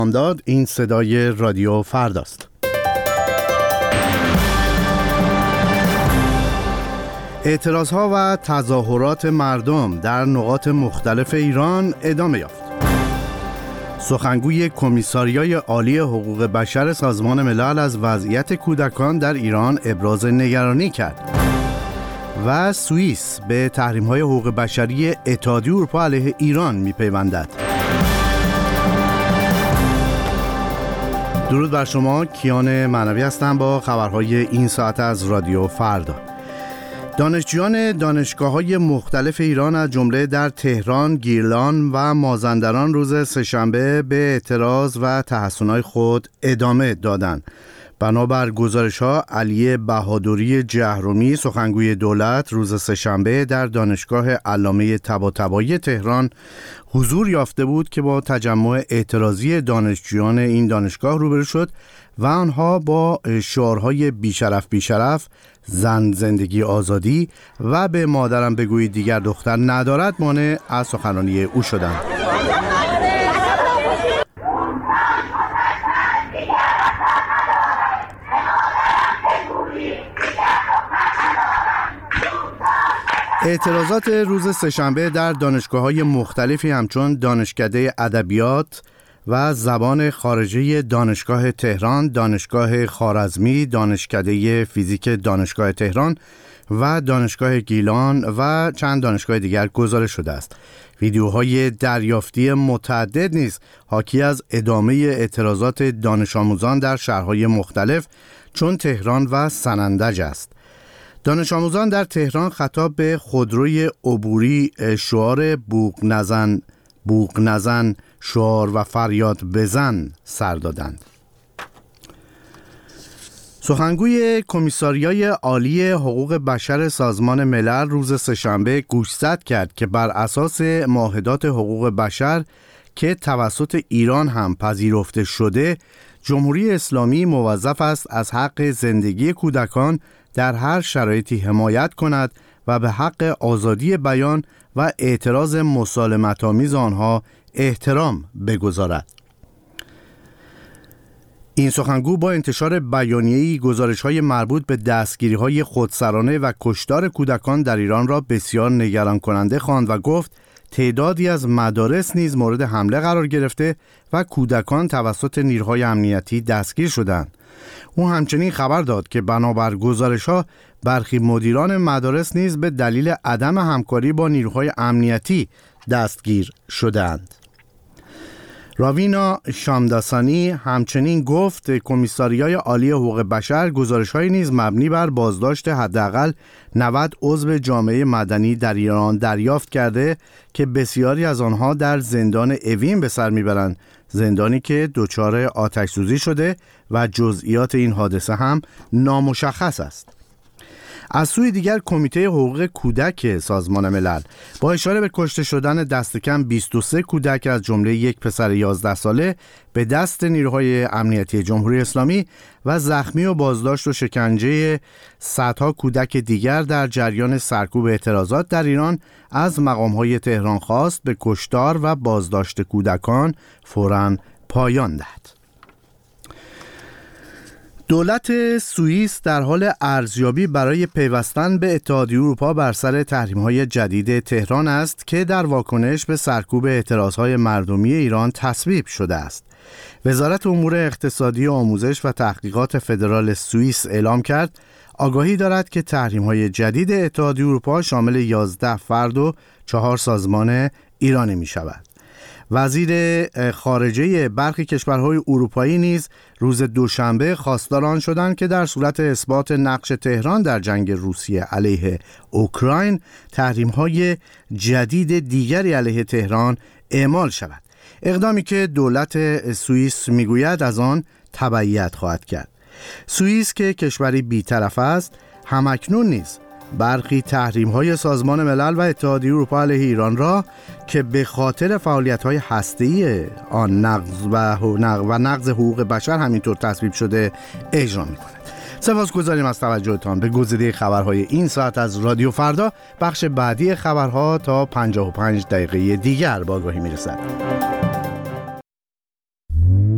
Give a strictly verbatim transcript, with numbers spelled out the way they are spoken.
داد. این صدای رادیو فرداست. اعتراضها و تظاهرات مردم در نقاط مختلف ایران ادامه یافت. سخنگوی کمیساریای عالی حقوق بشر سازمان ملل از وضعیت کودکان در ایران ابراز نگرانی کرد و سوئیس به تحریم‌های حقوق بشری اتحادیه اروپا علیه ایران می‌پیوندد. درود بر شما، کیان معنوی هستم با خبرهای این ساعت از رادیو فردا. دانشجویان دانشگاه‌های مختلف ایران از جمله در تهران، گیلان و مازندران روز سه‌شنبه به اعتراض و تحصن‌های خود ادامه دادند. بنابر گزارش‌ها، علی بهادری جهرمی سخنگوی دولت روز سه‌شنبه در دانشگاه علامه طباطبایی تهران حضور یافته بود که با تجمع اعتراضی دانشجویان این دانشگاه روبرو شد و آنها با شعارهای بیشرف بیشرف، زن زندگی آزادی و به مادرم بگویی دیگر دختر ندارد مانع از سخنرانی او شدند. اعتراضات روز سه‌شنبه در دانشگاه‌های مختلفی همچون دانشکده ادبیات و زبان خارجی دانشگاه تهران، دانشگاه خوارزمی، دانشکده فیزیک دانشگاه تهران و دانشگاه گیلان و چند دانشگاه دیگر گزارش شده است. ویدیوهای دریافتی متعدد نیز حاکی از ادامه اعتراضات دانش آموزان در شهرهای مختلف چون تهران و سنندج است. دانش آموزان در تهران خطاب به خودروی عبوری شعار بوق نزن بوق نزن شعار و فریاد بزن سر دادند. سخنگوی کمیساریای عالی حقوق بشر سازمان ملل روز سه‌شنبه گوشزد کرد که بر اساس معاهدات حقوق بشر که توسط ایران هم پذیرفته شده، جمهوری اسلامی موظف است از حق زندگی کودکان در هر شرایطی حمایت کند و به حق آزادی بیان و اعتراض مسالمت‌آمیز آنها احترام بگذارد. این سخنگو با انتشار بیانیه‌ای گزارش‌های مربوط به دستگیری‌های خودسرانه و کشتار کودکان در ایران را بسیار نگران کننده خواند و گفت تعدادی از مدارس نیز مورد حمله قرار گرفته و کودکان توسط نیروهای امنیتی دستگیر شدند. او همچنین خبر داد که بنابر گزارش‌ها برخی مدیران مدارس نیز به دلیل عدم همکاری با نیروهای امنیتی دستگیر شدند. راوینا شامداسانی همچنین گفت کمیساریای عالی حقوق بشر گزارش‌های نیز مبنی بر بازداشت حداقل نود عضو جامعه مدنی در ایران دریافت کرده که بسیاری از آنها در زندان اوین به سر میبرند، زندانی که دچار آتش‌سوزی شده و جزئیات این حادثه هم نامشخص است. از سوی دیگر کمیته حقوق کودک سازمان ملل با اشاره به کشته شدن دست کم بیست و سه کودک از جمله یک پسر یازده ساله به دست نیروهای امنیتی جمهوری اسلامی و زخمی و بازداشت و شکنجه صدها کودک دیگر در جریان سرکوب اعتراضات در ایران از مقام‌های تهران خواست به کشتار و بازداشت کودکان فوراً پایان دهد. دولت سوئیس در حال ارزیابی برای پیوستن به اتحادیه اروپا بر سر تحریم‌های جدید تهران است که در واکنش به سرکوب اعتراضهای مردمی ایران تصویب شده است. وزارت امور اقتصادی و آموزش و تحقیقات فدرال سوئیس اعلام کرد آگاهی دارد که تحریم‌های جدید اتحادیه اروپا شامل یازده فرد و چهار سازمان ایرانی می‌شود. وزیر خارجه برخی کشورهای اروپایی نیز روز دوشنبه خواستار آن شدند که در صورت اثبات نقش تهران در جنگ روسیه علیه اوکراین تحریم‌های جدید دیگری علیه تهران اعمال شود، اقدامی که دولت سوئیس میگوید از آن تبعیت خواهد کرد. سوئیس که کشوری بی‌طرف است، همکنون نیز برخی تحریم‌های سازمان ملل و اتحادیه اروپا علیه ایران را که به خاطر فعالیت‌های هسته‌ای آن نقض و نقض حقوق بشر همینطور تصویب شده اجرا می‌کند. سپاسگزاریم از توجهتان به گزیده خبرهای این ساعت از رادیو فردا. بخش بعدی خبرها تا پنجاه و پنج دقیقه دیگر با آگاهی میرسد.